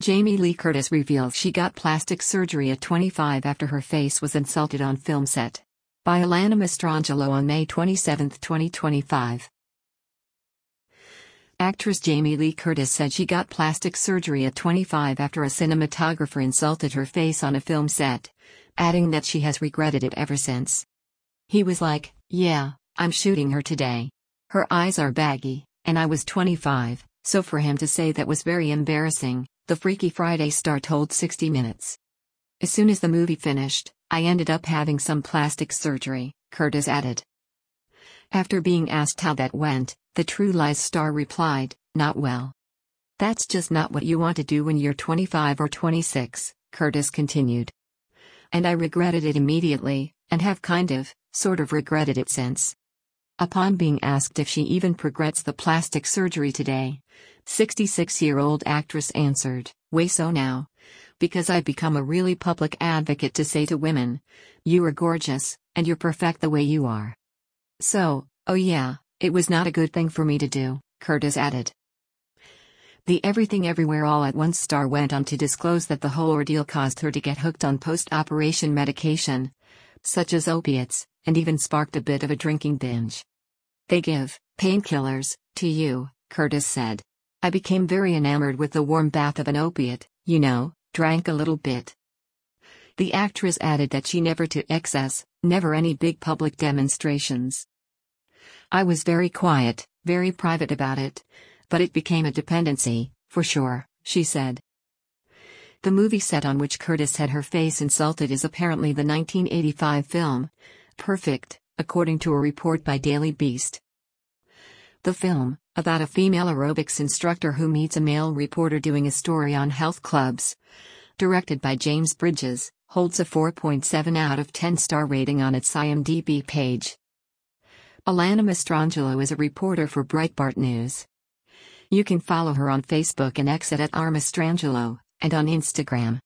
Jamie Lee Curtis reveals she got plastic surgery at 25 after her face was insulted on film set. By Alana Mastrangelo on May 27, 2025. Actress Jamie Lee Curtis said she got plastic surgery at 25 after a cinematographer insulted her face on a film set, adding that she has regretted it ever since. He was like, "Yeah, I'm shooting her today. Her eyes are baggy, and I was 25, so for him to say that was very embarrassing," the Freaky Friday star told 60 Minutes. "As soon as the movie finished, I ended up having some plastic surgery," Curtis added. After being asked how that went, the True Lies star replied, "Not well. That's just not what you want to do when you're 25 or 26, Curtis continued. "And I regretted it immediately, and have sort of regretted it since." Upon being asked if she even regrets the plastic surgery today, 66-year-old actress answered, "Way so now. Because I've become a really public advocate to say to women, you are gorgeous, and you're perfect the way you are. So, oh yeah, it was not a good thing for me to do," Curtis added. The Everything Everywhere All at Once star went on to disclose that the whole ordeal caused her to get hooked on post-operation medication, such as opiates, and even sparked a bit of a drinking binge. "They give painkillers to you," Curtis said. "I became very enamored with the warm bath of an opiate, drank a little bit." The actress added that she never to excess, never any big public demonstrations. "I was very quiet, very private about it. But it became a dependency, for sure," she said. The movie set on which Curtis had her face insulted is apparently the 1985 film Perfect, according to a report by Daily Beast. The film, about a female aerobics instructor who meets a male reporter doing a story on health clubs, directed by James Bridges, holds a 4.7 out of 10 star rating on its IMDb page. Alana Mastrangelo is a reporter for Breitbart News. You can follow her on Facebook and X at @rmastrangelo, and on Instagram.